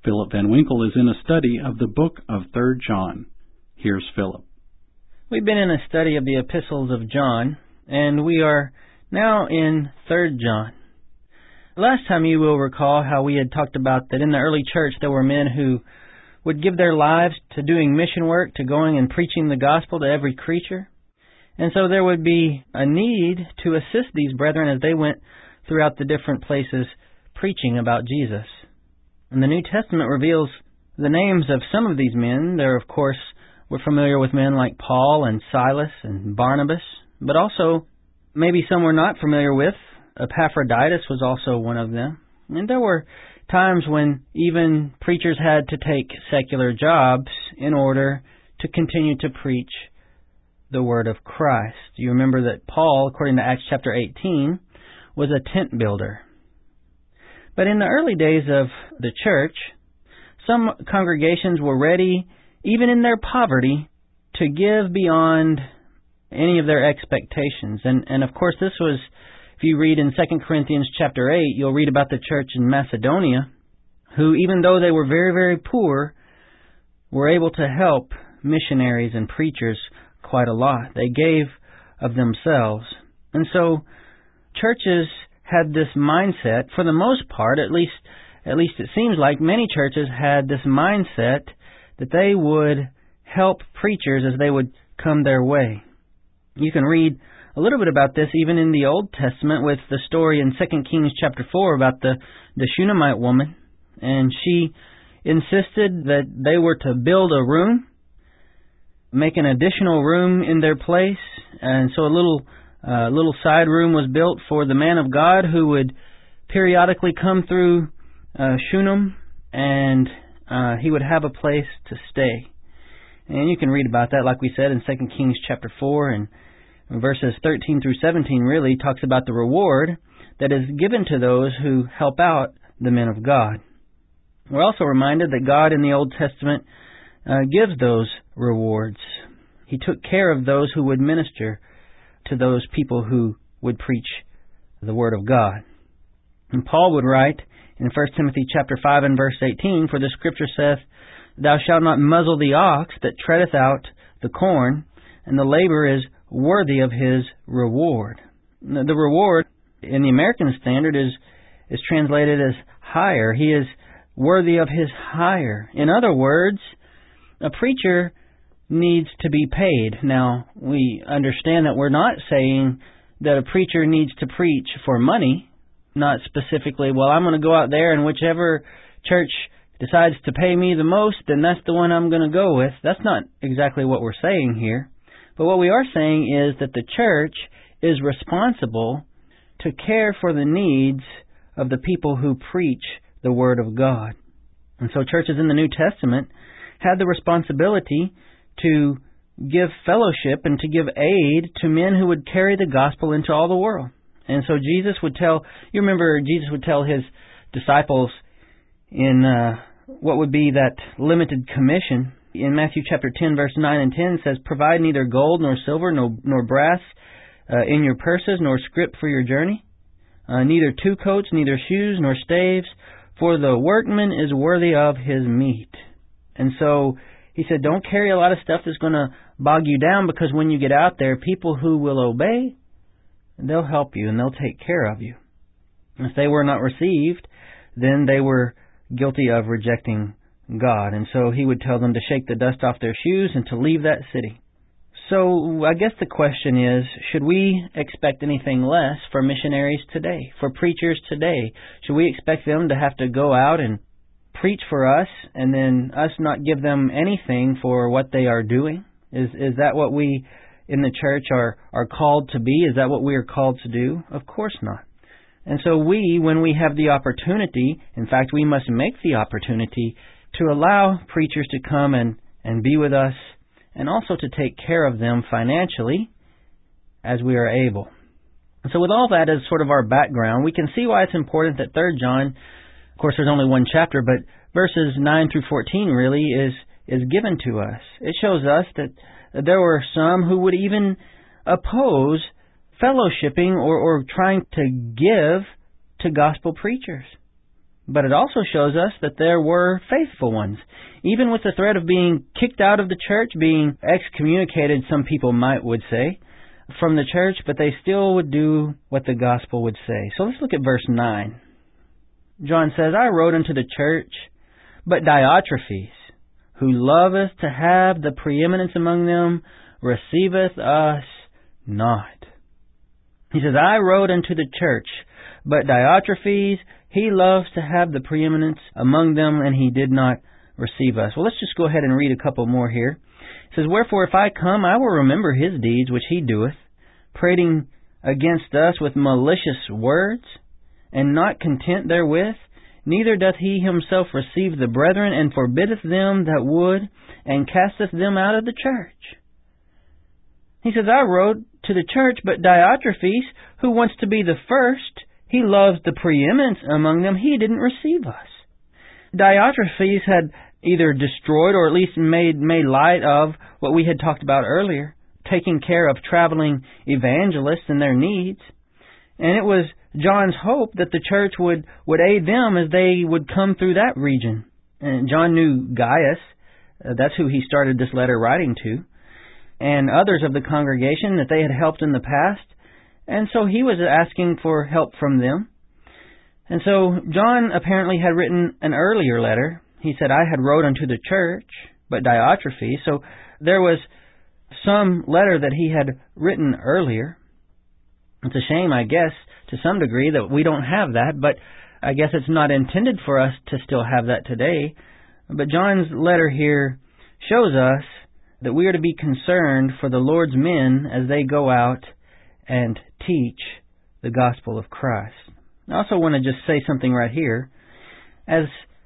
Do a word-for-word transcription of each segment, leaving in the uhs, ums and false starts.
Philip Van Winkle is in a study of the book of Third John. Here's Philip. We've been in a study of the epistles of John, and we are now in Third John. Last time you will recall how we had talked about that in the early church there were men who would give their lives to doing mission work, to going and preaching the gospel to every creature. And so there would be a need to assist these brethren as they went throughout the different places preaching about Jesus. And the New Testament reveals the names of some of these men. There, of course, we're familiar with men like Paul and Silas and Barnabas, but also maybe some we're not familiar with. Epaphroditus was also one of them. And there were times when even preachers had to take secular jobs in order to continue to preach the word of Christ. You remember that Paul, according to Acts chapter eighteen, was a tent builder. But in the early days of the church, some congregations were ready, even in their poverty, to give beyond any of their expectations. And, and of course, this was, if you read in Second Corinthians chapter eight, you'll read about the church in Macedonia, who, even though they were very, very poor, were able to help missionaries and preachers quite a lot. They gave of themselves. And so churches had this mindset, for the most part, at least at least it seems like many churches had this mindset that they would help preachers as they would come their way. You can read a little bit about this even in the Old Testament with the story in Second Kings chapter four about the, the Shunammite woman. And she insisted that they were to build a room, make an additional room in their place. And so a little uh, little side room was built for the man of God who would periodically come through uh, Shunem, and uh, he would have a place to stay. And you can read about that, like we said, in Second Kings chapter four, and verses thirteen through seventeen really talks about the reward that is given to those who help out the men of God. We're also reminded that God in the Old Testament uh, gives those rewards. He took care of those who would minister to those people who would preach the Word of God. And Paul would write in First Timothy chapter five and verse eighteen, "For the Scripture saith, Thou shalt not muzzle the ox that treadeth out the corn, and the labor is worthy of his reward." The reward in the American Standard is is translated as hire. He is worthy of his hire. In other words, a preacher needs to be paid. Now, we understand that we're not saying that a preacher needs to preach for money, not specifically, well, I'm going to go out there and whichever church decides to pay me the most, then that's the one I'm going to go with. That's not exactly what we're saying here. But what we are saying is that the church is responsible to care for the needs of the people who preach the Word of God. And so churches in the New Testament had the responsibility to give fellowship and to give aid to men who would carry the gospel into all the world. And so Jesus would tell, you remember Jesus would tell his disciples in uh, what would be that limited commission. In Matthew chapter ten, verse nine and ten says, "Provide neither gold nor silver nor, nor brass uh, in your purses, nor scrip for your journey, uh, neither two coats, neither shoes, nor staves, for the workman is worthy of his meat." And so he said, don't carry a lot of stuff that's going to bog you down, because when you get out there, people who will obey, they'll help you and they'll take care of you. If they were not received, then they were guilty of rejecting God. And so he would tell them to shake the dust off their shoes and to leave that city. So I guess the question is, should we expect anything less for missionaries today, for preachers today? Should we expect them to have to go out and preach for us and then us not give them anything for what they are doing? Is is that what we in the church are, are called to be? Is that what we are called to do? Of course not. And so we, when we have the opportunity, in fact, we must make the opportunity to allow preachers to come and, and be with us, and also to take care of them financially as we are able. And so with all that as sort of our background, we can see why it's important that Third John, of course there's only one chapter, but verses nine through fourteen really is is given to us. It shows us that there were some who would even oppose fellowshipping or, or trying to give to gospel preachers. But it also shows us that there were faithful ones. Even with the threat of being kicked out of the church, being excommunicated, some people might would say, from the church, but they still would do what the gospel would say. So let's look at verse nine. John says, I wrote unto the church, but Diotrephes, who loveth to have the preeminence among them, receiveth us not. He says, I wrote unto the church, but Diotrephes, he loves to have the preeminence among them, and he did not receive us. Well, let's just go ahead and read a couple more here. It says, Wherefore, if I come, I will remember his deeds which he doeth, prating against us with malicious words, and not content therewith, neither doth he himself receive the brethren, and forbiddeth them that would, and casteth them out of the church. He says, I wrote to the church, but Diotrephes, who wants to be the first, he loves the preeminence among them, he didn't receive us. Diotrephes had either destroyed or at least made, made light of what we had talked about earlier, taking care of traveling evangelists and their needs. And it was John's hope that the church would, would aid them as they would come through that region. And John knew Gaius, uh, that's who he started this letter writing to, and others of the congregation that they had helped in the past. And so he was asking for help from them. And so John apparently had written an earlier letter. He said, I had wrote unto the church, but Diotrephes. So there was some letter that he had written earlier. It's a shame, I guess, to some degree that we don't have that, but I guess it's not intended for us to still have that today. But John's letter here shows us that we are to be concerned for the Lord's men as they go out and teach the gospel of Christ. I also want to just say something right here. As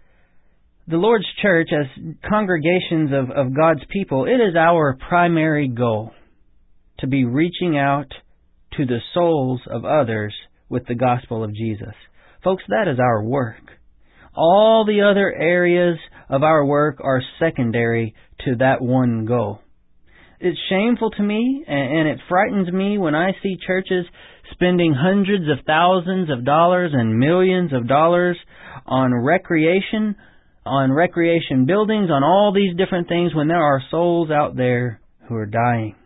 the Lord's church, as congregations of, of God's people, it is our primary goal to be reaching out to the souls of others with the gospel of Jesus. Folks, that is our work. All the other areas of our work are secondary to that one goal. It's shameful to me, and it frightens me when I see churches spending hundreds of thousands of dollars and millions of dollars on recreation, on recreation buildings, on all these different things when there are souls out there who are dying.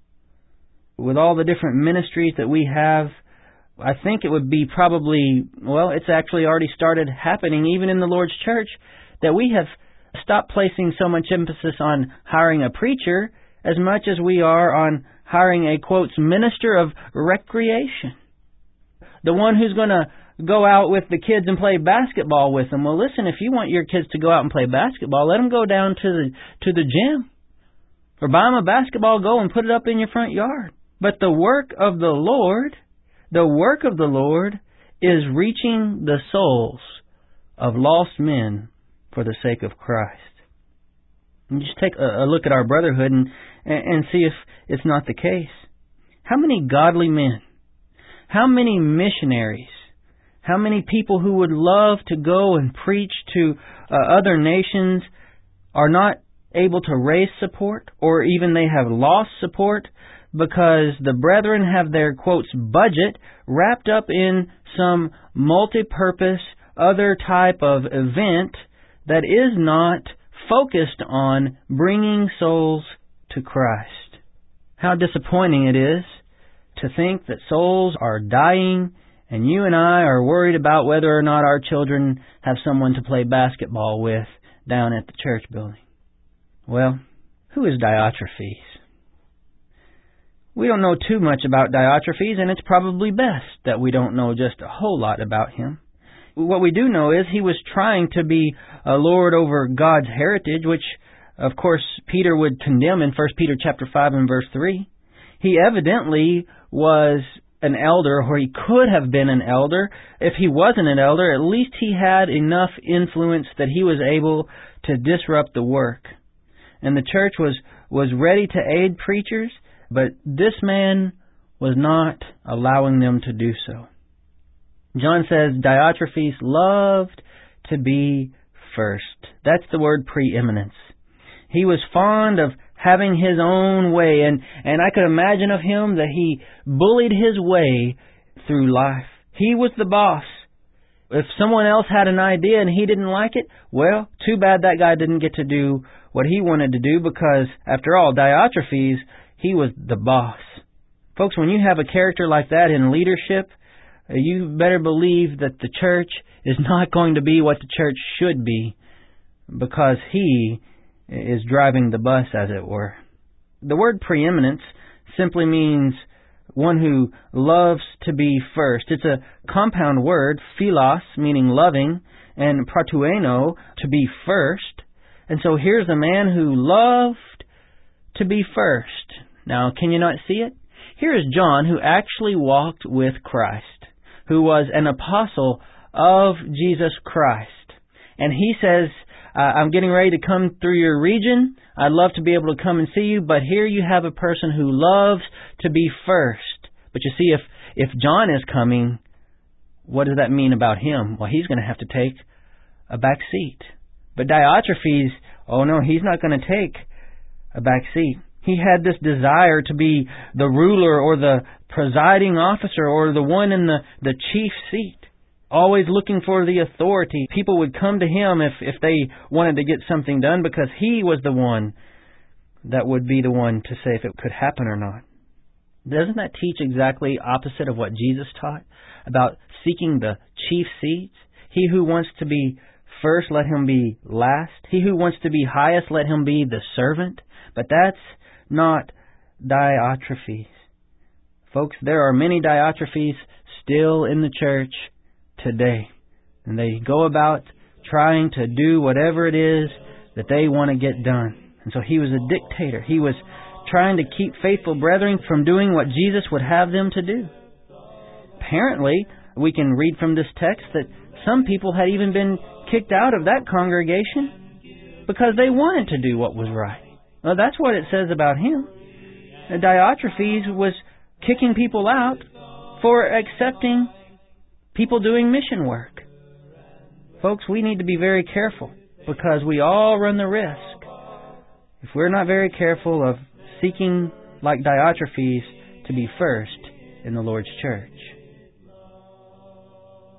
With all the different ministries that we have, I think it would be probably, well, it's actually already started happening even in the Lord's church, that we have stopped placing so much emphasis on hiring a preacher as much as we are on hiring a, quotes, minister of recreation. The one who's going to go out with the kids and play basketball with them. Well, listen, if you want your kids to go out and play basketball, let them go down to the to the gym. Or buy them a basketball goal and put it up in your front yard. But the work of the Lord, the work of the Lord is reaching the souls of lost men for the sake of Christ. And just take a, a look at our brotherhood and, and see if it's not the case. How many godly men, how many missionaries, how many people who would love to go and preach to uh, other nations are not able to raise support, or even they have lost support because the brethren have their, quotes, budget wrapped up in some multi-purpose other type of event that is not focused on bringing souls to Christ. How disappointing it is to think that souls are dying and you and I are worried about whether or not our children have someone to play basketball with down at the church building. Well, who is Diotrephes? We don't know too much about Diotrephes, and it's probably best that we don't know just a whole lot about him. What we do know is he was trying to be a lord over God's heritage, which, of course, Peter would condemn in First Peter chapter five and verse three. He evidently was an elder, or he could have been an elder. If he wasn't an elder, at least he had enough influence that he was able to disrupt the work. And the church was, was ready to aid preachers, but this man was not allowing them to do so. John says Diotrephes loved to be first. That's the word preeminence. He was fond of having his own way, and, and I could imagine of him that he bullied his way through life. He was the boss. If someone else had an idea and he didn't like it, well, too bad that guy didn't get to do what he wanted to do, because, after all, Diotrephes, he was the boss. Folks, when you have a character like that in leadership, you better believe that the church is not going to be what the church should be, because he is driving the bus, as it were. The word preeminence simply means one who loves to be first. It's a compound word, philos, meaning loving, and proteueno, to be first. And so here's a man who loved to be first. Now, can you not see it? Here is John, who actually walked with Christ, who was an apostle of Jesus Christ. And he says, uh, I'm getting ready to come through your region. I'd love to be able to come and see you, but here you have a person who loves to be first. But you see, if, if John is coming, what does that mean about him? Well, he's going to have to take a back seat. But Diotrephes, oh no, he's not going to take a back seat. He had this desire to be the ruler or the presiding officer or the one in the, the chief seat, always looking for the authority. People would come to him if, if they wanted to get something done, because he was the one that would be the one to say if it could happen or not. Doesn't that teach exactly opposite of what Jesus taught about seeking the chief seats? He who wants to be first, let him be last. He who wants to be highest, let him be the servant. But that's not Diotrephes. Folks, there are many Diotrephes still in the church today. And they go about trying to do whatever it is that they want to get done. And so he was a dictator. He was trying to keep faithful brethren from doing what Jesus would have them to do. Apparently, we can read from this text that some people had even been kicked out of that congregation because they wanted to do what was right. Well, that's what it says about him. Diotrephes was kicking people out for accepting people doing mission work. Folks, we need to be very careful, because we all run the risk, if we're not very careful, of seeking, like Diotrephes, to be first in the Lord's church.